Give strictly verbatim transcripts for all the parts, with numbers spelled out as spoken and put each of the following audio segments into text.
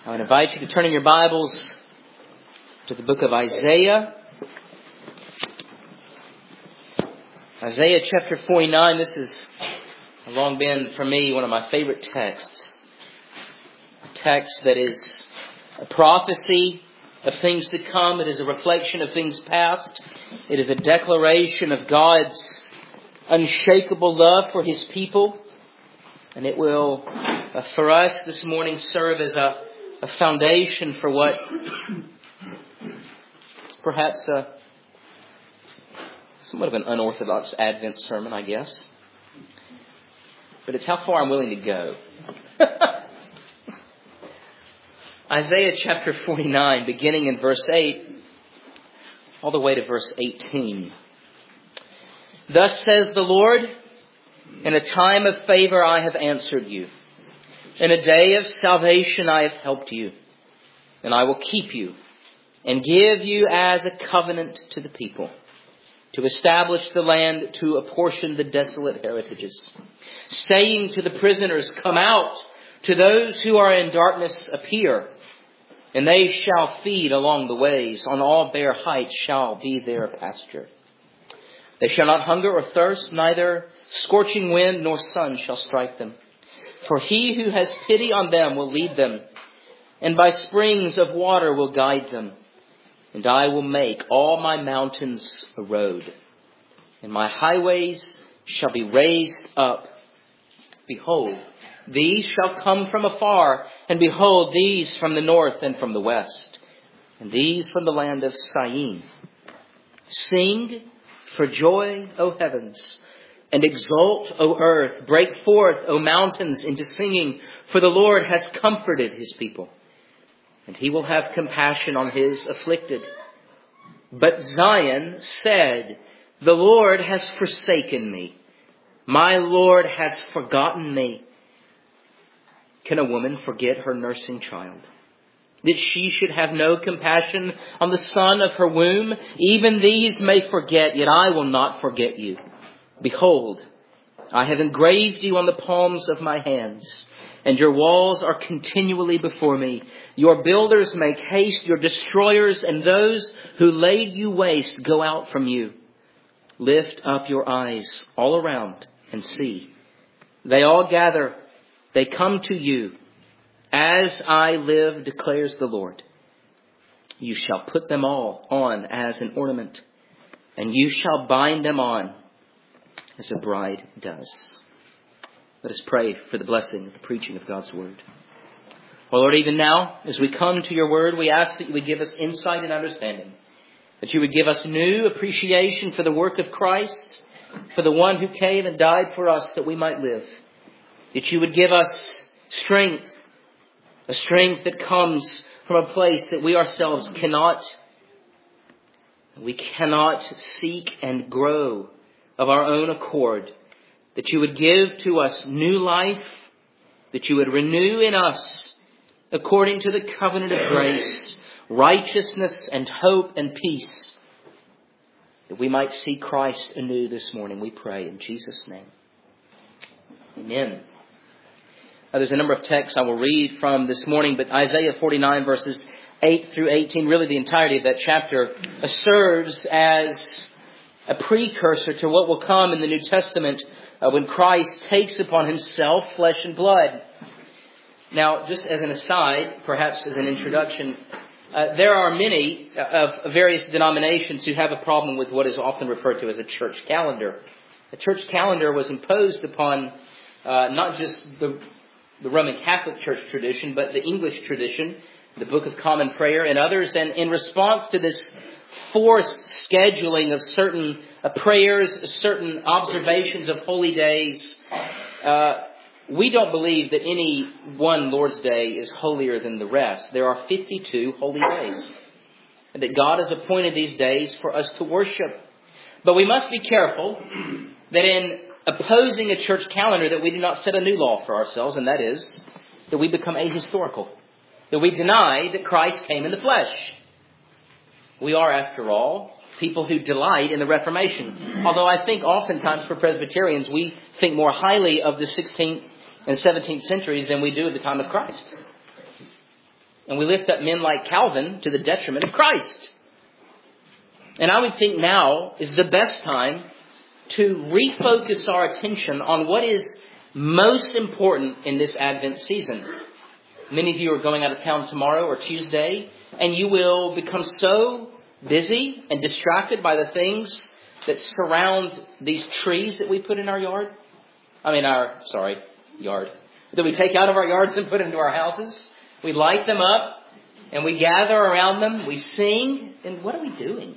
I would invite you to turn in your Bibles to the book of Isaiah. Isaiah chapter forty-nine. This has long been, for me, one of my favorite texts. A text that is a prophecy of things to come. It is a reflection of things past. It is a declaration of God's unshakable love for His people. And it will, uh, for us this morning, serve as a, a foundation for what perhaps a, somewhat of an unorthodox Advent sermon, I guess. But it's how far I'm willing to go. Isaiah chapter forty-nine, beginning in verse eight, all the way to verse eighteen. Thus says the Lord, in a time of favor I have answered you. In a day of salvation I have helped you. And I will keep you and give you as a covenant to the people, to establish the land, to apportion the desolate heritages, saying to the prisoners, come out, to those who are in darkness appear, and they shall feed along the ways. On all bare heights shall be their pasture. They shall not hunger or thirst, neither scorching wind nor sun shall strike them. For he who has pity on them will lead them, and by springs of water will guide them. And I will make all my mountains a road, and my highways shall be raised up. Behold, these shall come from afar, and behold, these from the north and from the west, and these from the land of Syene. Sing for joy, O heavens, and exult, O earth. Break forth, O mountains, into singing, for the Lord has comforted His people, and He will have compassion on His afflicted. But Zion said, the Lord has forsaken me. My Lord has forgotten me. Can a woman forget her nursing child, that she should have no compassion on the son of her womb? Even these may forget, yet I will not forget you. Behold, I have engraved you on the palms of my hands, and your walls are continually before me. Your builders make haste, your destroyers and those who laid you waste go out from you. Lift up your eyes all around and see. They all gather, they come to you. As I live, declares the Lord, you shall put them all on as an ornament, and you shall bind them on as a bride does. Let us pray for the blessing of the preaching of God's word. Oh Lord, even now, as we come to your word, we ask that you would give us insight and understanding, that you would give us new appreciation for the work of Christ, for the one who came and died for us that we might live, that you would give us strength, a strength that comes from a place that we ourselves cannot, we cannot seek and grow of our own accord, that you would give to us new life, that you would renew in us, according to the covenant of grace, righteousness and hope and peace, that we might see Christ anew this morning, we pray in Jesus' name. Amen. Now, there's a number of texts I will read from this morning, but Isaiah forty-nine verses eight through eighteen, really the entirety of that chapter, serves as a precursor to what will come in the New Testament uh, when Christ takes upon Himself flesh and blood. Now, just as an aside, perhaps as an introduction, uh, there are many of various denominations who have a problem with what is often referred to as a church calendar. The church calendar was imposed upon uh, not just the, the Roman Catholic Church tradition, but the English tradition, the Book of Common Prayer and others. And in response to this forced scheduling of certain uh, prayers, certain observations of holy days, uh, we don't believe that any one Lord's Day is holier than the rest. There are fifty-two holy days, and that God has appointed these days for us to worship. But we must be careful that in opposing a church calendar that we do not set a new law for ourselves, and that is that we become ahistorical, that we deny that Christ came in the flesh. We are, after all, people who delight in the Reformation. Although I think oftentimes for Presbyterians, we think more highly of the sixteenth and seventeenth centuries than we do at the time of Christ. And we lift up men like Calvin to the detriment of Christ. And I would think now is the best time to refocus our attention on what is most important in this Advent season. Many of you are going out of town tomorrow or Tuesday, and you will become so busy and distracted by the things that surround these trees that we put in our yard. I mean, our, sorry, yard. That we take out of our yards and put into our houses. We light them up and we gather around them. We sing. And what are we doing?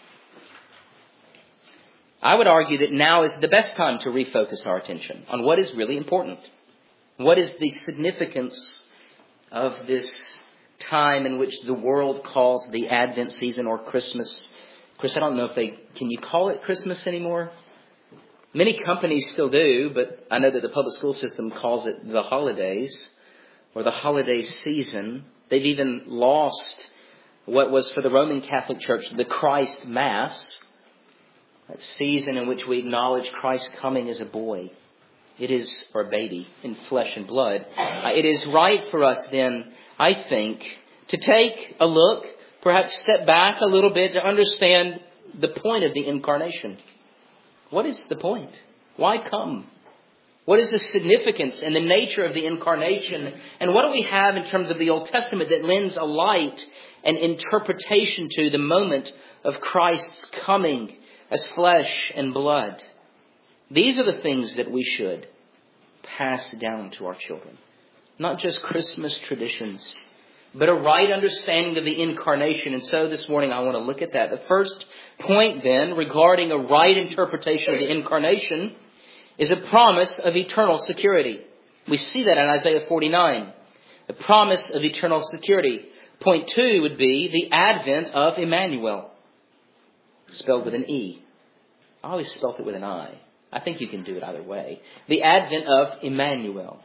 I would argue that now is the best time to refocus our attention on what is really important. What is the significance of this time in which the world calls the Advent season or Christmas? Chris, I don't know if they, can you call it Christmas anymore? Many companies still do, but I know that the public school system calls it the holidays or the holiday season. They've even lost what was for the Roman Catholic Church the Christ Mass, that season in which we acknowledge Christ coming as a boy. It is, or a baby, in flesh and blood. Uh, it is right for us then, I think, to take a look, perhaps step back a little bit to understand the point of the incarnation. What is the point? Why come? What is the significance and the nature of the incarnation? And what do we have in terms of the Old Testament that lends a light and interpretation to the moment of Christ's coming as flesh and blood? These are the things that we should pass down to our children. Not just Christmas traditions, but a right understanding of the incarnation. And so this morning I want to look at that. The first point then regarding a right interpretation of the incarnation is a promise of eternal security. We see that in Isaiah forty-nine. The promise of eternal security. Point two would be the advent of Emmanuel. Spelled with an E. I always spelt it with an I. I think you can do it either way. The advent of Emmanuel.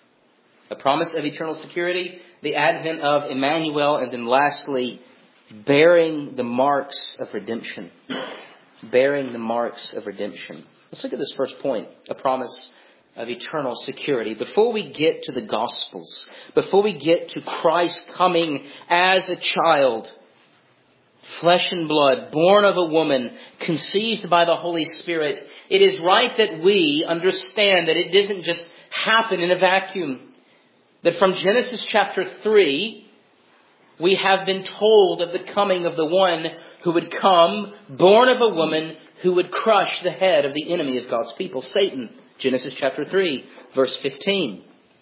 A promise of eternal security, the advent of Emmanuel, and then lastly, bearing the marks of redemption. Bearing the marks of redemption. Let's look at this first point, a promise of eternal security. Before we get to the Gospels, before we get to Christ coming as a child, flesh and blood, born of a woman, conceived by the Holy Spirit, it is right that we understand that it didn't just happen in a vacuum. That from Genesis chapter three, we have been told of the coming of the one who would come, born of a woman, who would crush the head of the enemy of God's people, Satan. Genesis chapter three, verse fifteen.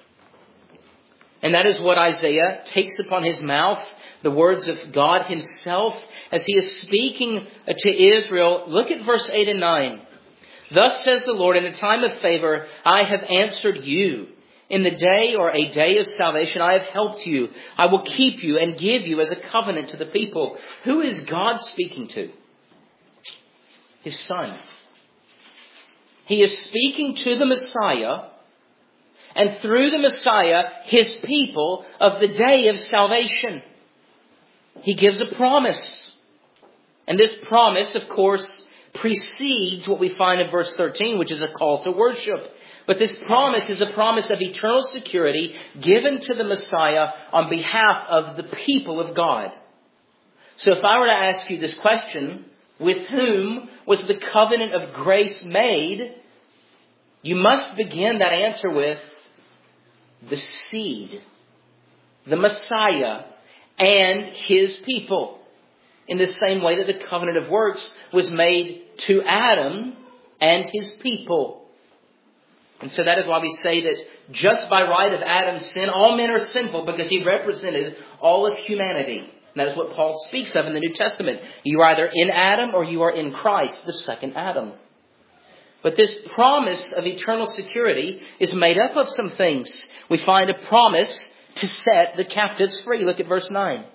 And that is what Isaiah takes upon his mouth, the words of God himself, as he is speaking to Israel. Look at verse eight and nine. Thus says the Lord, in a time of favor, I have answered you. In the day or a day of salvation, I have helped you. I will keep you and give you as a covenant to the people. Who is God speaking to? His Son. He is speaking to the Messiah, and through the Messiah, his people of the day of salvation. He gives a promise. And this promise, of course, precedes what we find in verse thirteen, which is a call to worship. But this promise is a promise of eternal security given to the Messiah on behalf of the people of God. So if I were to ask you this question, with whom was the covenant of grace made? You must begin that answer with the seed, the Messiah, and his people. In the same way that the covenant of works was made to Adam and his people. And so that is why we say that just by right of Adam's sin, all men are sinful because he represented all of humanity. And that is what Paul speaks of in the New Testament. You are either in Adam or you are in Christ, the second Adam. But this promise of eternal security is made up of some things. We find a promise to set the captives free. Look at verse nine.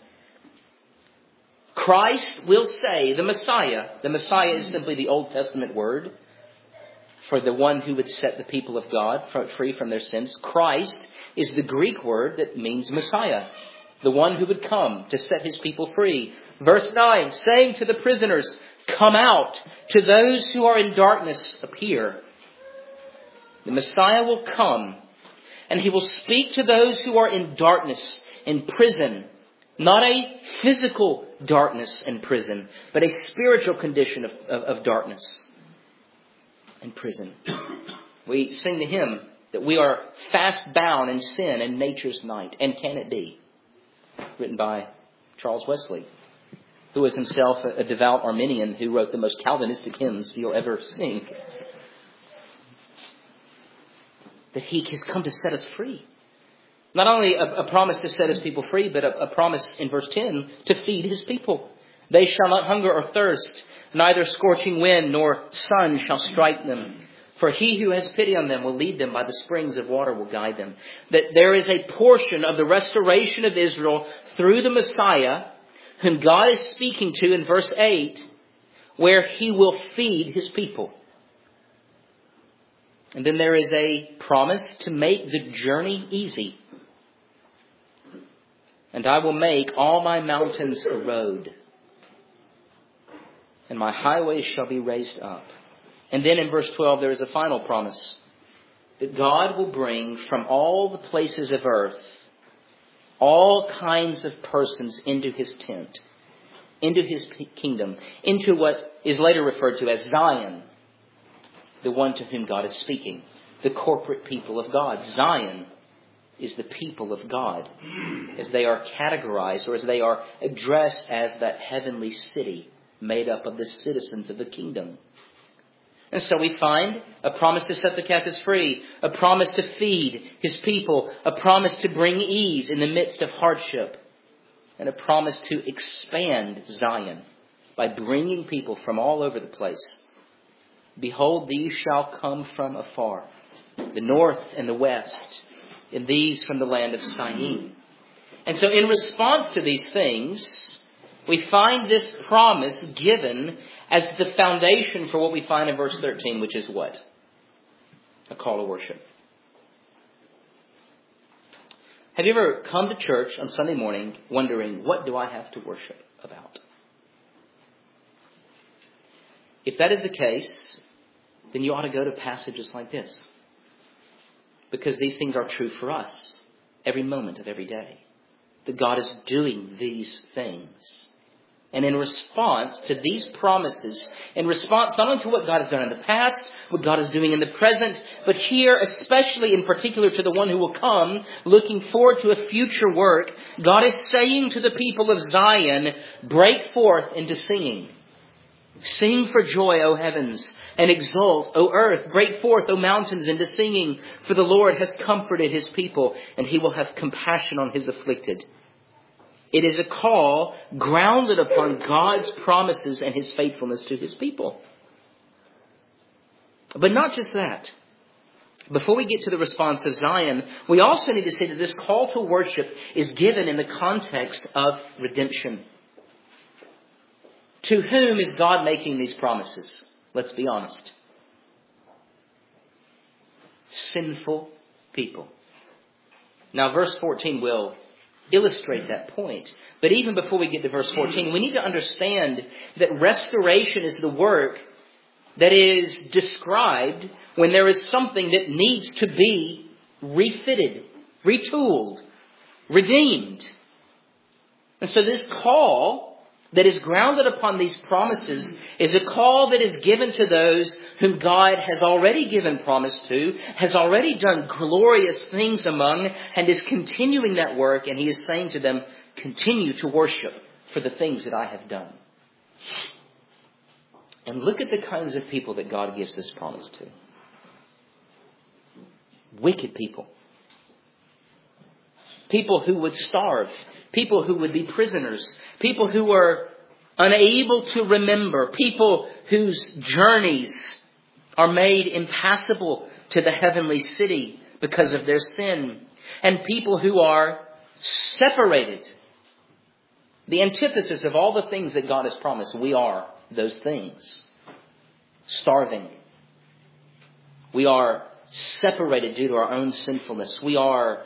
Christ will say, the Messiah. The Messiah is simply the Old Testament word for the one who would set the people of God free from their sins. Christ is the Greek word that means Messiah, the one who would come to set his people free. Verse nine, saying to the prisoners, come out. To those who are in darkness, appear. The Messiah will come, and he will speak to those who are in darkness. in prison. Not a physical darkness in prison, but a spiritual condition of, of, of darkness in prison. We sing the hymn that we are fast bound in sin and nature's night. And can it be? Written by Charles Wesley, who was himself a devout Arminian who wrote the most Calvinistic hymns you'll ever sing. That he has come to set us free. Not only a, a promise to set his people free, but a, a promise in verse ten to feed his people. They shall not hunger or thirst, neither scorching wind nor sun shall strike them. For he who has pity on them will lead them by the springs of water will guide them. That there is a portion of the restoration of Israel through the Messiah, whom God is speaking to in verse eight, where he will feed his people. And then there is a promise to make the journey easy. And I will make all my mountains a road, and my highways shall be raised up. And then in verse twelve, there is a final promise that God will bring from all the places of earth all kinds of persons into his tent, into his kingdom, into what is later referred to as Zion, the one to whom God is speaking, the corporate people of God. Zion is the people of God, as they are categorized or as they are addressed as that heavenly city made up of the citizens of the kingdom. And so we find a promise to set the captives free, a promise to feed his people, a promise to bring ease in the midst of hardship, and a promise to expand Zion by bringing people from all over the place. Behold, these shall come from afar, the north and the west, and these from the land of Syene. And so in response to these things, we find this promise given as the foundation for what we find in verse thirteen, which is what? A call to worship. Have you ever come to church on Sunday morning wondering, what do I have to worship about? If that is the case, then you ought to go to passages like this. Because these things are true for us every moment of every day. That God is doing these things. And in response to these promises, in response not only to what God has done in the past, what God is doing in the present, but here, especially in particular to the one who will come, looking forward to a future work, God is saying to the people of Zion, break forth into singing. Sing for joy, O heavens, and exult, O earth. Break forth, O mountains, into singing, for the Lord has comforted his people, and he will have compassion on his afflicted. It is a call grounded upon God's promises and his faithfulness to his people. But not just that. Before we get to the response of Zion, we also need to see that this call to worship is given in the context of redemption. To whom is God making these promises? Let's be honest. Sinful people. Now, verse fourteen will illustrate that point. But even before we get to verse fourteen, we need to understand that restoration is the work that is described when there is something that needs to be refitted, retooled, redeemed. And so this call that is grounded upon these promises is a call that is given to those whom God has already given promise to, has already done glorious things among, and is continuing that work. And he is saying to them, continue to worship for the things that I have done. And look at the kinds of people that God gives this promise to. Wicked people. People who would starve. People who would be prisoners. People who were unable to remember. People whose journeys are made impassable to the heavenly city because of their sin. And people who are separated. The antithesis of all the things that God has promised. We are those things. Starving. We are separated due to our own sinfulness. We are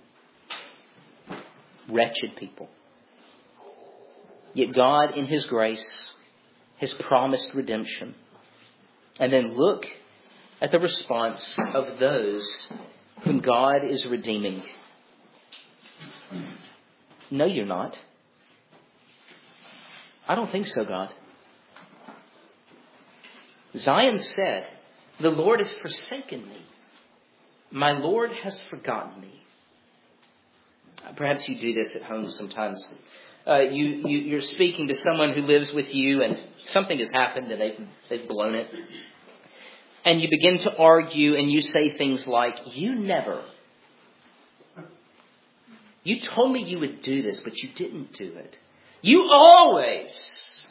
wretched people. Yet God, in his grace, has promised redemption. And then look at the response of those whom God is redeeming. No, you're not. I don't think so, God. Zion said, the Lord has forsaken me. My Lord has forgotten me. Perhaps you do this at home sometimes. Uh, you, you, you're speaking to someone who lives with you and something has happened and they've, they've blown it. And you begin to argue and you say things like, you never. You told me you would do this, but you didn't do it. You always.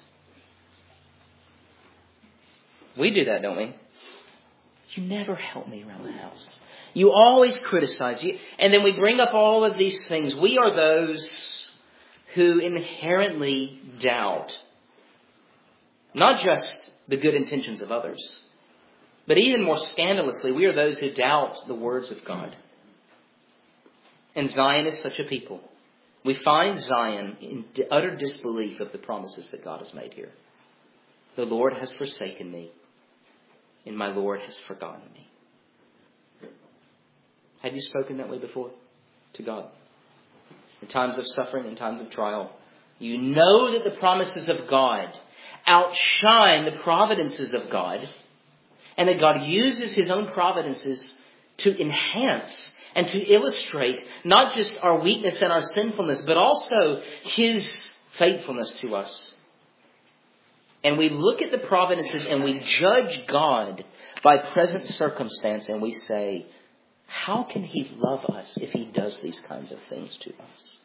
We do that, don't we? You never help me around the house. You always criticize. You, and then we bring up all of these things. We are those who inherently doubt not just the good intentions of others, but even more scandalously, we are those who doubt the words of God. And Zion is such a people. We find Zion in utter disbelief of the promises that God has made here. The Lord has forsaken me, and my Lord has forgotten me. Have you spoken that way before to God? In times of suffering, in times of trial, you know that the promises of God outshine the providences of God, and that God uses His own providences to enhance and to illustrate not just our weakness and our sinfulness, but also His faithfulness to us. And we look at the providences and we judge God by present circumstance, and we say, how can He love us if He does these kinds of things to us?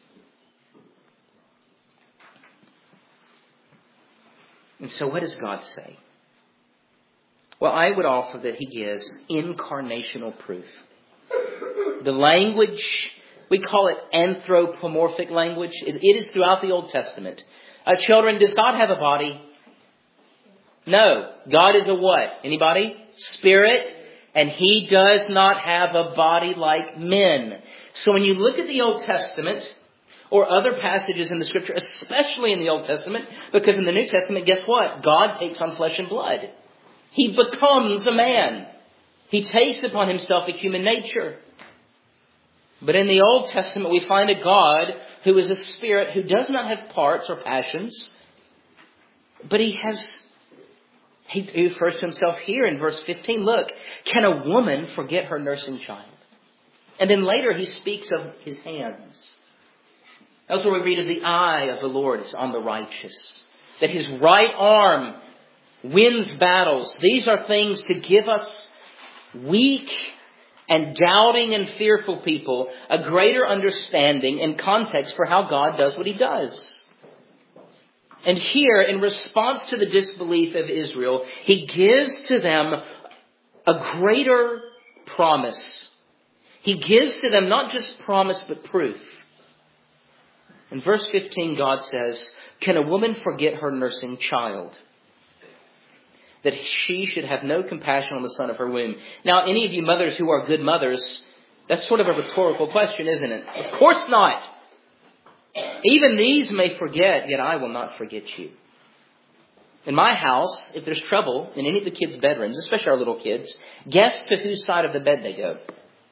And so what does God say? Well, I would offer that He gives incarnational proof. The language, we call it anthropomorphic language. It, it is throughout the Old Testament. Uh, children, does God have a body? No. God is a what? Anybody? Spirit. And He does not have a body like men. So when you look at the Old Testament or other passages in the Scripture, especially in the Old Testament, because in the New Testament, guess what? God takes on flesh and blood. He becomes a man. He takes upon Himself a human nature. But in the Old Testament, we find a God who is a spirit who does not have parts or passions, but He has... He refers to Himself here in verse fifteen. Look, can a woman forget her nursing child? And then later He speaks of His hands. That's where we read of the eye of the Lord is on the righteous. That His right arm wins battles. These are things to give us weak and doubting and fearful people a greater understanding and context for how God does what He does. And here, in response to the disbelief of Israel, He gives to them a greater promise. He gives to them not just promise, but proof. In verse fifteen, God says, can a woman forget her nursing child, that she should have no compassion on the son of her womb? Now, any of you mothers who are good mothers, that's sort of a rhetorical question, isn't it? Of course not. Even these may forget, yet I will not forget you. In my house, if there's trouble in any of the kids' bedrooms, especially our little kids, guess to whose side of the bed they go.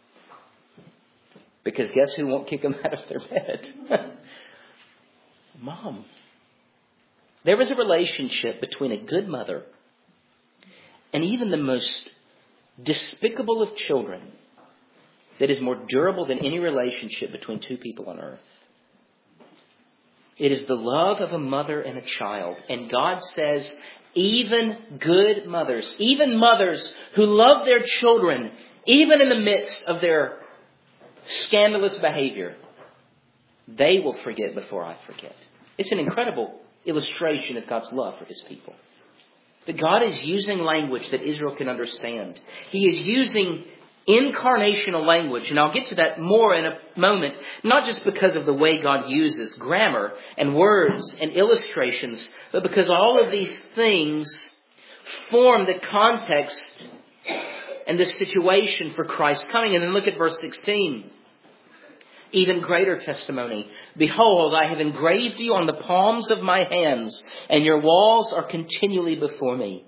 Because guess who won't kick them out of their bed? Mom. There is a relationship between a good mother and even the most despicable of children that is more durable than any relationship between two people on earth. It is the love of a mother and a child. And God says, even good mothers, even mothers who love their children, even in the midst of their scandalous behavior, they will forget before I forget. It's an incredible illustration of God's love for His people. That God is using language that Israel can understand. He is using incarnational language, and I'll get to that more in a moment, not just because of the way God uses grammar and words and illustrations, but because all of these things form the context and the situation for Christ's coming. And then look at verse sixteen. Even greater testimony. Behold, I have engraved you on the palms of my hands, and your walls are continually before me.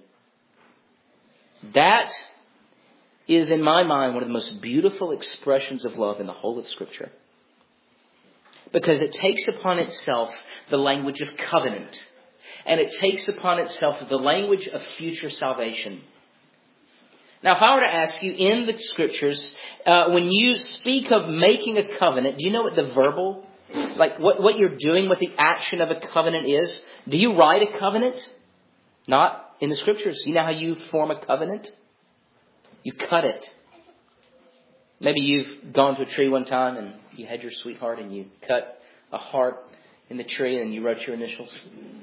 That is, in my mind, one of the most beautiful expressions of love in the whole of Scripture. because it takes upon itself the language of covenant. And it takes upon itself the language of future salvation. Now, if I were to ask you in the Scriptures, uh, when you speak of making a covenant, do you know what the verbal, like what, what you're doing, what the action of a covenant is? Do you write a covenant? Not in the Scriptures. You know how you form a covenant? You cut it. Maybe you've gone to a tree one time and you had your sweetheart and you cut a heart in the tree and you wrote your initials.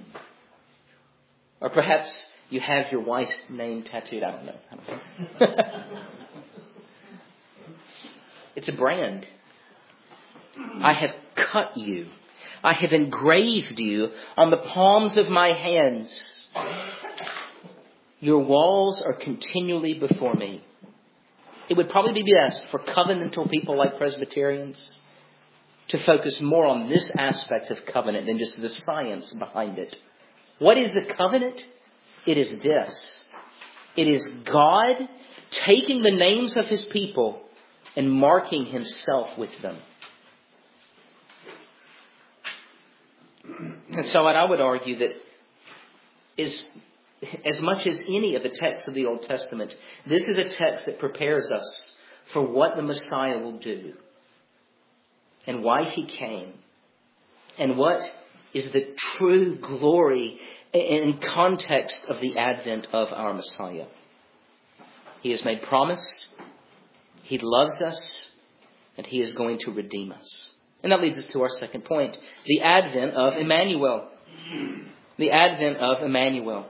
Or perhaps you have your wife's name tattooed. I don't know. I don't know. It's a brand. I have cut you. I have engraved you on the palms of my hands. Your walls are continually before me. It would probably be best for covenantal people like Presbyterians to focus more on this aspect of covenant than just the science behind it. What is the covenant? It is this. It is God taking the names of His people and marking Himself with them. And so what I would argue that is, as much as any of the texts of the Old Testament, this is a text that prepares us for what the Messiah will do and why He came and what is the true glory and context of the advent of our Messiah. He has made promise, He loves us, and He is going to redeem us. And that leads us to our second point, the advent of Emmanuel. The advent of Emmanuel.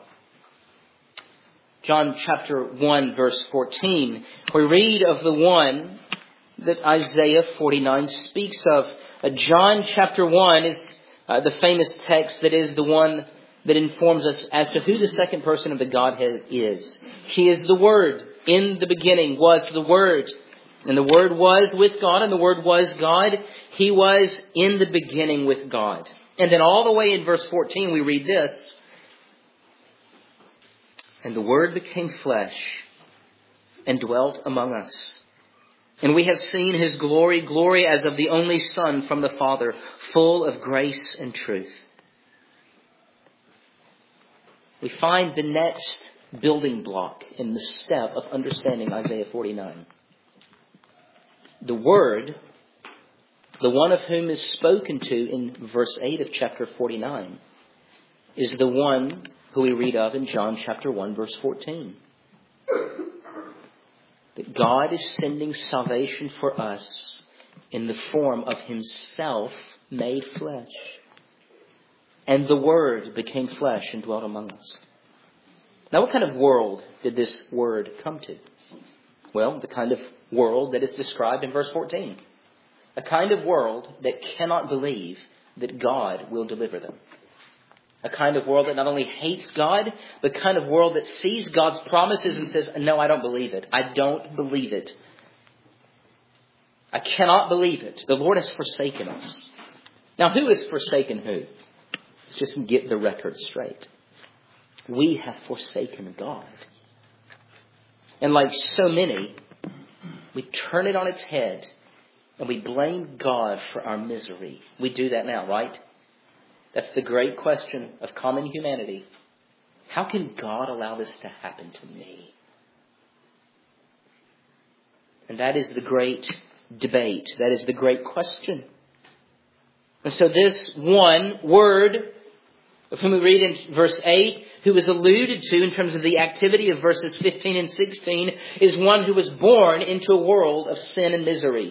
John chapter one, verse fourteen, we read of the one that Isaiah forty-nine speaks of. Uh, John chapter one is uh, the famous text that is the one that informs us as to who the second person of the Godhead is. He is the Word. In the beginning was the Word. And the Word was with God, and the Word was God. He was in the beginning with God. And then all the way in verse fourteen, we read this. And the Word became flesh and dwelt among us. And we have seen His glory, glory as of the only Son from the Father, full of grace and truth. We find the next building block in the step of understanding Isaiah forty-nine. The Word, the one of whom is spoken to in verse eight of chapter forty-nine, is the one who we read of in John chapter one, verse fourteen. That God is sending salvation for us in the form of Himself made flesh. And the Word became flesh and dwelt among us. Now, what kind of world did this Word come to? Well, the kind of world that is described in verse fourteen. A kind of world that cannot believe that God will deliver them. A kind of world that not only hates God, but a kind of world that sees God's promises and says, no, I don't believe it. I don't believe it. I cannot believe it. The Lord has forsaken us. Now, who has forsaken who? Let's just get the record straight. We have forsaken God. And like so many, we turn it on its head and we blame God for our misery. We do that now, right? That's the great question of common humanity. How can God allow this to happen to me? And that is the great debate. That is the great question. And so this one Word, of whom we read in verse eight, who is alluded to in terms of the activity of verses fifteen and sixteen, is one who was born into a world of sin and misery.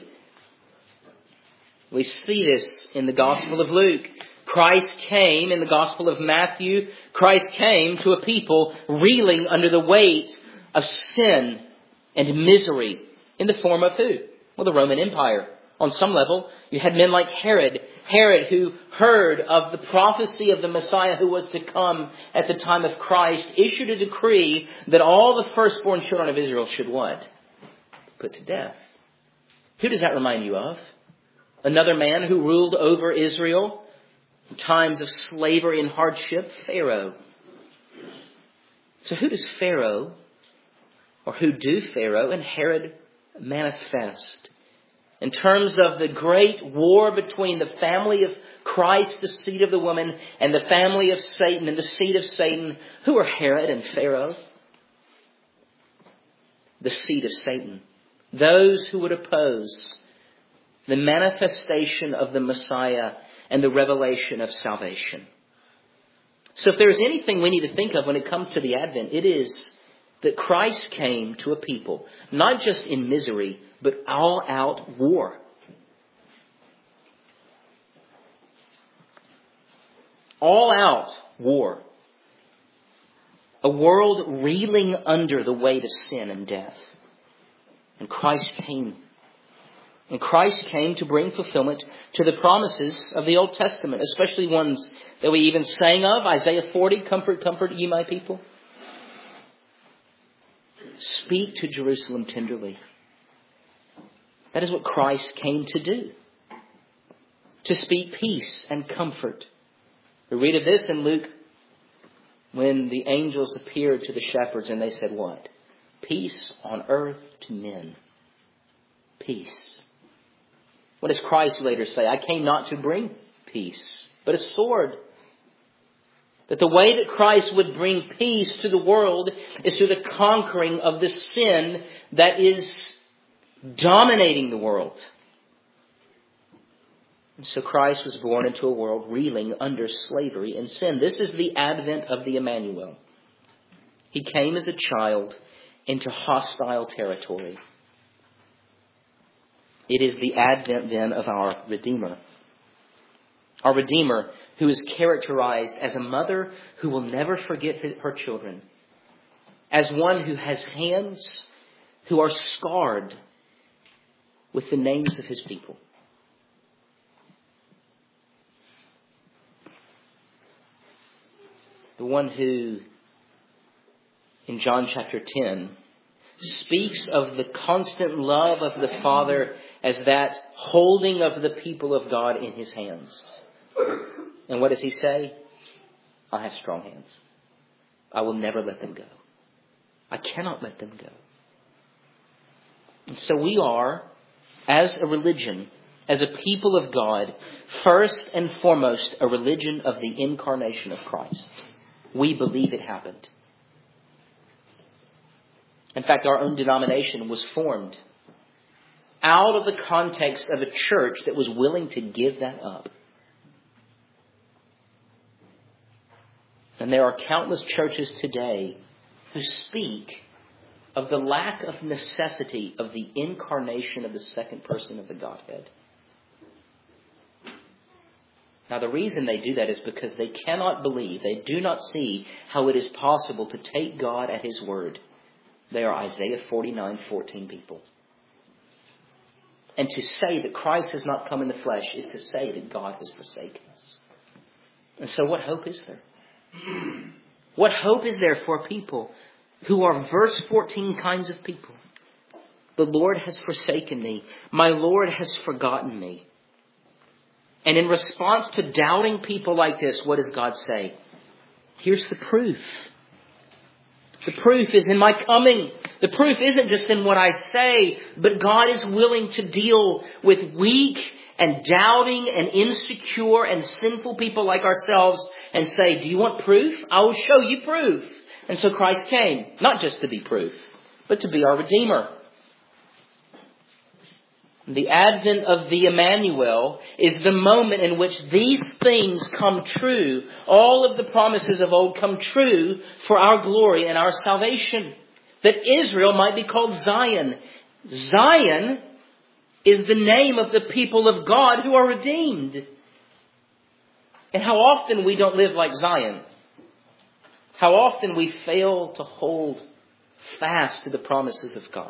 We see this in the Gospel of Luke. Christ came in the Gospel of Matthew. Christ came to a people reeling under the weight of sin and misery in the form of who? Well, the Roman Empire. On some level, you had men like Herod. Herod, who heard of the prophecy of the Messiah who was to come at the time of Christ, issued a decree that all the firstborn children of Israel should what? Put to death. Who does that remind you of? Another man who ruled over Israel in times of slavery and hardship, Pharaoh. So who does Pharaoh, or who do Pharaoh and Herod manifest? in terms of the great war between the family of Christ, the seed of the woman, and the family of Satan and the seed of Satan, who are Herod and Pharaoh. The seed of Satan. Those who would oppose the manifestation of the Messiah and the revelation of salvation. So if there's anything we need to think of when it comes to the Advent, it is that Christ came to a people, not just in misery, but all out war. All out war. A world reeling under the weight of sin and death. And Christ came. And Christ came to bring fulfillment to the promises of the Old Testament, especially ones that we even sang of. Isaiah forty, comfort, comfort ye my people. Speak to Jerusalem tenderly. That is what Christ came to do. To speak peace and comfort. We read of this in Luke when the angels appeared to the shepherds and they said what? Peace on earth to men. Peace. What does Christ later say? I came not to bring peace, but a sword. That the way that Christ would bring peace to the world is through the conquering of the sin that is dominating the world. And so Christ was born into a world reeling under slavery and sin. This is the advent of the Emmanuel. He came as a child into hostile territory. It is the advent then of our Redeemer. Our Redeemer who is characterized as a mother who will never forget her children. As one who has hands who are scarred with the names of his people. The one who, in John chapter ten, speaks of the constant love of the Father as that holding of the people of God in his hands. And what does he say? I have strong hands. I will never let them go. I cannot let them go. And so we are, as a religion, as a people of God, first and foremost, a religion of the incarnation of Christ. We believe it happened. In fact, our own denomination was formed out of the context of a church that was willing to give that up. And there are countless churches today who speak of the lack of necessity of the incarnation of the second person of the Godhead. Now, the reason they do that is because they cannot believe, they do not see how it is possible to take God at his word. They are Isaiah forty-nine fourteen people. And to say that Christ has not come in the flesh is to say that God has forsaken us. And so what hope is there? What hope is there for people who are verse fourteen kinds of people? The Lord has forsaken me. My Lord has forgotten me. And in response to doubting people like this, what does God say? Here's the proof. The proof is in my coming. The proof isn't just in what I say, but God is willing to deal with weak and doubting and insecure and sinful people like ourselves and say, do you want proof? I will show you proof. And so Christ came, not just to be proof, but to be our Redeemer. The advent of the Emmanuel is the moment in which these things come true. All of the promises of old come true for our glory and our salvation. That Israel might be called Zion. Zion is the name of the people of God who are redeemed. And how often we don't live like Zion. How often we fail to hold fast to the promises of God.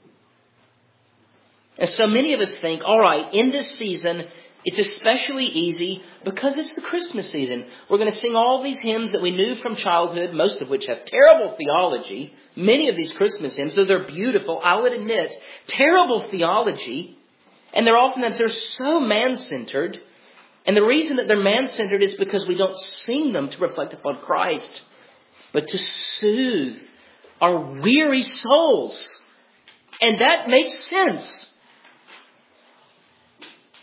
And so many of us think, all right, in this season, it's especially easy because it's the Christmas season. We're going to sing all these hymns that we knew from childhood, most of which have terrible theology. Many of these Christmas hymns, though they're beautiful, I would admit, terrible theology. And they're often they're so man-centered. And the reason that they're man-centered is because we don't sing them to reflect upon Christ, but to soothe our weary souls. And that makes sense.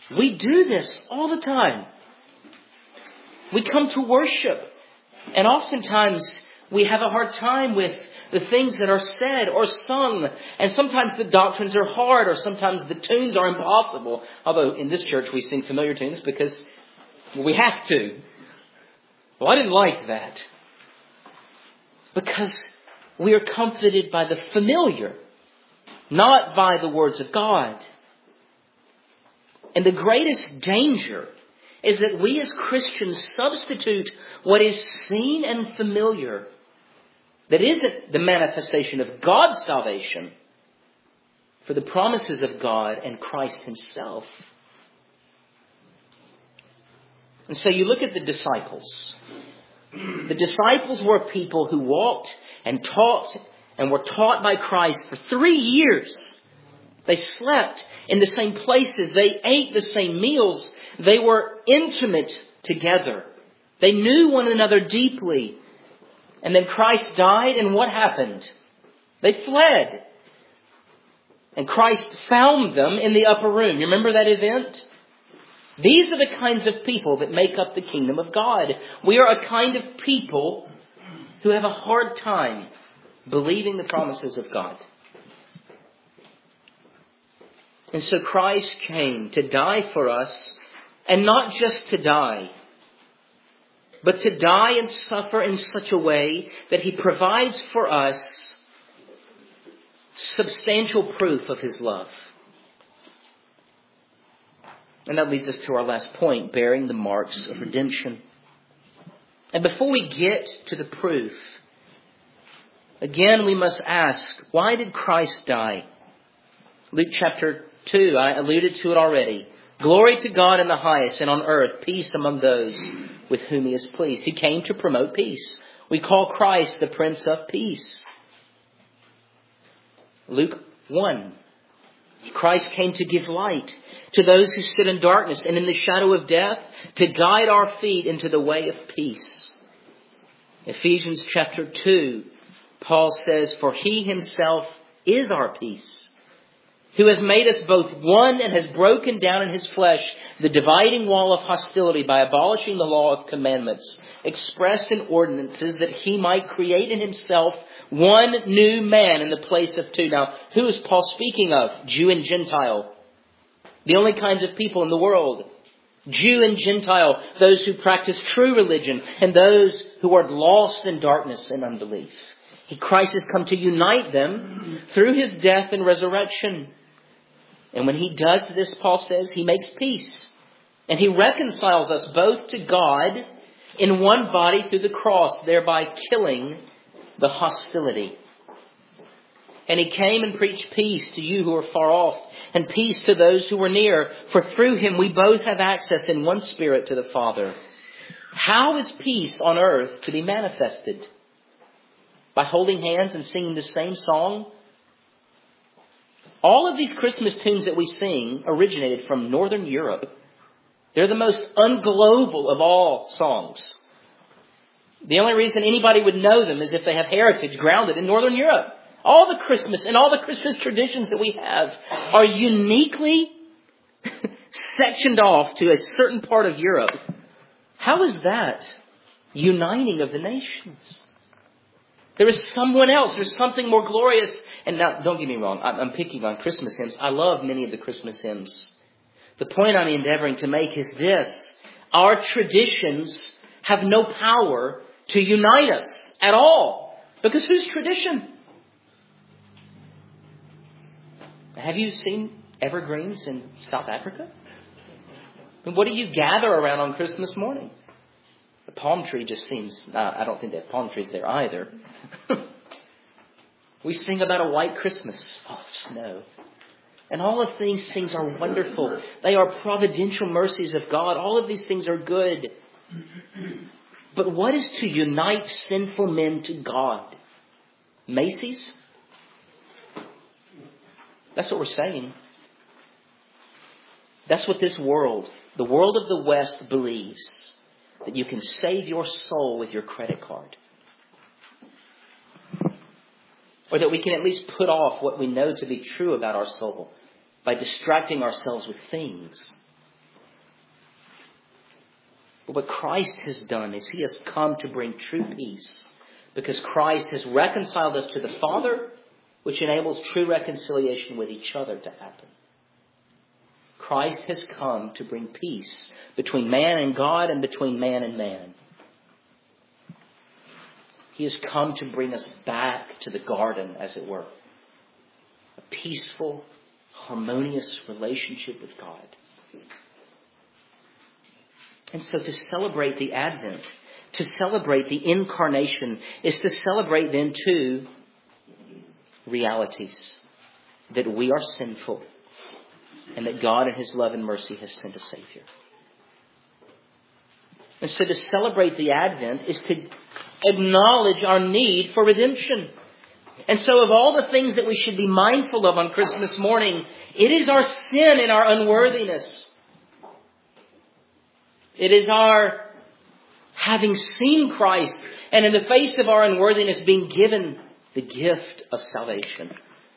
We do this all the time. We come to worship, and oftentimes we have a hard time with the things that are said or sung. And sometimes the doctrines are hard, or sometimes the tunes are impossible. Although in this church we sing familiar tunes because we have to. Well, I didn't like that. Because we are comforted by the familiar, not by the words of God. And the greatest danger is that we as Christians substitute what is seen and familiar, that isn't the manifestation of God's salvation, for the promises of God and Christ Himself. And so you look at the disciples. The disciples were people who walked and taught and were taught by Christ for three years. They slept in the same places. They ate the same meals. They were intimate together. They knew one another deeply. And then Christ died, and what happened? They fled. And Christ found them in the upper room. You remember that event? These are the kinds of people that make up the kingdom of God. We are a kind of people who have a hard time believing the promises of God. And so Christ came to die for us, and not just to die, but to die and suffer in such a way that He provides for us substantial proof of His love. And that leads us to our last point, bearing the marks of redemption. And before we get to the proof, again we must ask, why did Christ die? Luke chapter two, I alluded to it already. Glory to God in the highest, and on earth peace among those with whom He is pleased. He came to promote peace. We call Christ the Prince of Peace. Luke one. Christ came to give light to those who sit in darkness and in the shadow of death, to guide our feet into the way of peace. Ephesians chapter two, Paul says, for He Himself is our peace, who has made us both one and has broken down in His flesh the dividing wall of hostility by abolishing the law of commandments expressed in ordinances, that He might create in Himself one new man in the place of two. Now, who is Paul speaking of? Jew and Gentile. The only kinds of people in the world. Jew and Gentile. Those who practice true religion and those who are lost in darkness and unbelief. Christ has come to unite them through His death and resurrection. And when He does this, Paul says, He makes peace. And He reconciles us both to God in one body through the cross, thereby killing the hostility. And He came and preached peace to you who are far off, and peace to those who were near. For through Him we both have access in one Spirit to the Father. How is peace on earth to be manifested? By holding hands and singing the same song? All of these Christmas tunes that we sing originated from Northern Europe. They're the most unglobal of all songs. The only reason anybody would know them is if they have heritage grounded in Northern Europe. All the Christmas and all the Christmas traditions that we have are uniquely sectioned off to a certain part of Europe. How is that uniting of the nations? There is someone else. There's something more glorious. And now, don't get me wrong. I'm picking on Christmas hymns. I love many of the Christmas hymns. The point I'm endeavoring to make is this. Our traditions have no power to unite us at all. Because whose tradition? Have you seen evergreens in South Africa? And what do you gather around on Christmas morning? The palm tree just seems... Uh, I don't think they have palm trees there either. We sing about a white Christmas. Oh, snow. And all of these things are wonderful. They are providential mercies of God. All of these things are good. But what is to unite sinful men to God? Macy's? That's what we're saying. That's what this world, the world of the West, believes. That you can save your soul with your credit card. Or that we can at least put off what we know to be true about our soul by distracting ourselves with things. But what Christ has done is He has come to bring true peace, because Christ has reconciled us to the Father, which enables true reconciliation with each other to happen. Christ has come to bring peace between man and God and between man and man. He has come to bring us back to the garden, as it were. A peaceful, harmonious relationship with God. And so to celebrate the Advent, to celebrate the incarnation, is to celebrate then two realities. That we are sinful, and that God in His love and mercy has sent a Savior. And so to celebrate the Advent is to acknowledge our need for redemption. And so of all the things that we should be mindful of on Christmas morning, it is our sin and our unworthiness. It is our having seen Christ and in the face of our unworthiness being given the gift of salvation.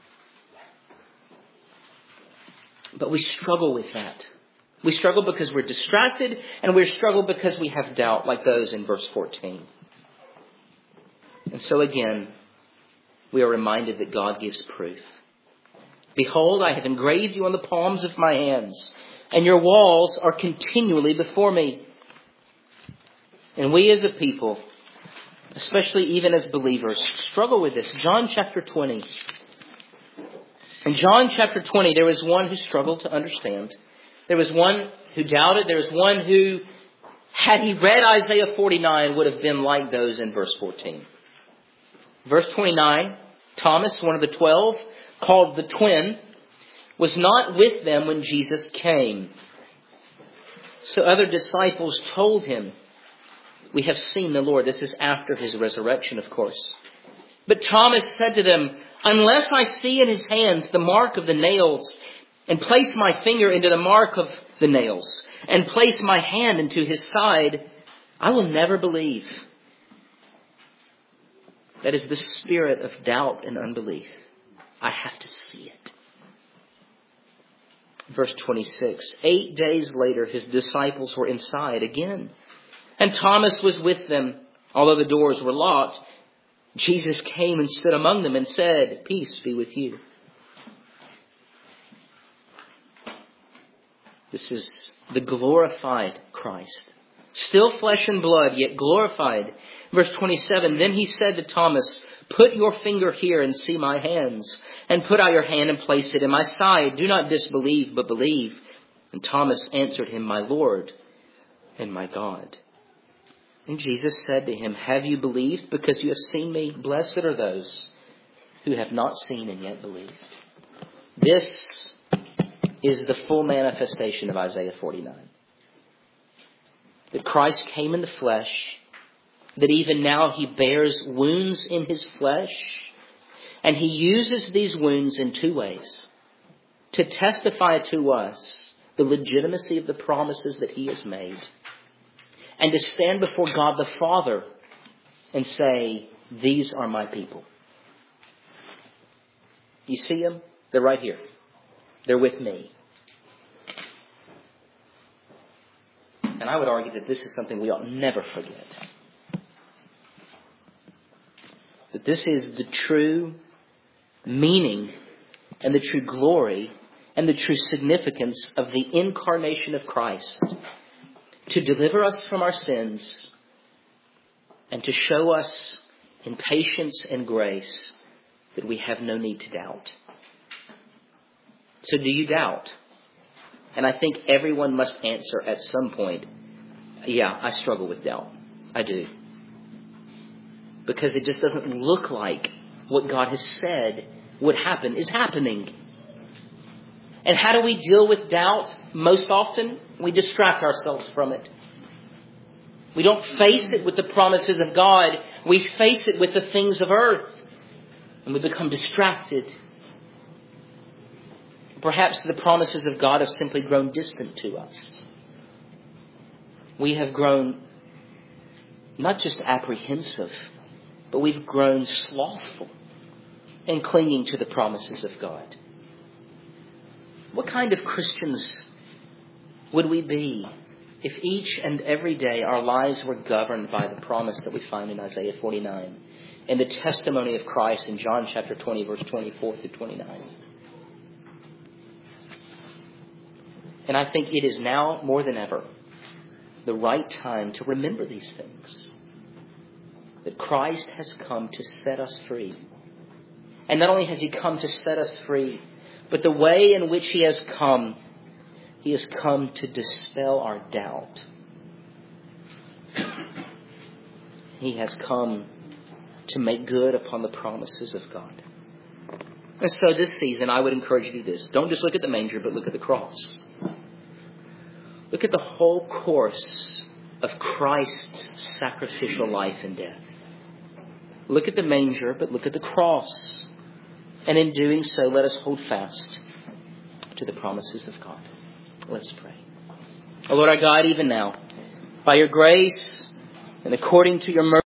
But we struggle with that. We struggle because we're distracted, and we struggle because we have doubt, like those in verse fourteen. And so again, we are reminded that God gives proof. Behold, I have engraved you on the palms of my hands, and your walls are continually before me. And we as a people, especially even as believers, struggle with this. John chapter twenty. In John chapter twenty, there was one who struggled to understand. There was one who doubted. There was one who, had he read Isaiah forty-nine, would have been like those in verse fourteen. Verse twenty-nine, Thomas, one of the twelve, called the twin, was not with them when Jesus came. So other disciples told him, we have seen the Lord. This is after His resurrection, of course. But Thomas said to them, unless I see in His hands the mark of the nails, and place my finger into the mark of the nails, and place my hand into His side, I will never believe. That is the spirit of doubt and unbelief. I have to see it. Verse twenty-six, eight days later, His disciples were inside again, and Thomas was with them, although the doors were locked. Jesus came and stood among them and said, peace be with you. This is the glorified Christ. Still flesh and blood, yet glorified. Verse twenty-seven, then He said to Thomas, put your finger here and see my hands, and put out your hand and place it in my side. Do not disbelieve, but believe. And Thomas answered Him, my Lord and my God. And Jesus said to him, have you believed because you have seen me? Blessed are those who have not seen and yet believed. This is the full manifestation of Isaiah forty-nine. That Christ came in the flesh, that even now He bears wounds in His flesh, and He uses these wounds in two ways. To testify to us the legitimacy of the promises that He has made, and to stand before God the Father and say, these are my people. You see them? They're right here. They're with me. And I would argue that this is something we ought never forget. That this is the true meaning and the true glory and the true significance of the incarnation of Christ. To deliver us from our sins and to show us in patience and grace that we have no need to doubt. So do you doubt? And I think everyone must answer at some point, yeah, I struggle with doubt. I do. Because it just doesn't look like what God has said would happen is happening. And how do we deal with doubt? Most often, we distract ourselves from it. We don't face it with the promises of God. We face it with the things of earth. And we become distracted. Perhaps the promises of God have simply grown distant to us. We have grown not just apprehensive, but we've grown slothful in clinging to the promises of God. What kind of Christians would we be if each and every day our lives were governed by the promise that we find in Isaiah forty-nine and the testimony of Christ in John chapter twenty, verse twenty-four through twenty-nine. And I think it is now more than ever the right time to remember these things. That Christ has come to set us free. And not only has He come to set us free, but the way in which He has come, He has come to dispel our doubt. He has come to make good upon the promises of God. And so this season, I would encourage you to do this. Don't just look at the manger, but look at the cross. Look at the whole course of Christ's sacrificial life and death. Look at the manger, but look at the cross. And in doing so, let us hold fast to the promises of God. Let's pray. Oh Lord our God, even now, by your grace and according to your mercy,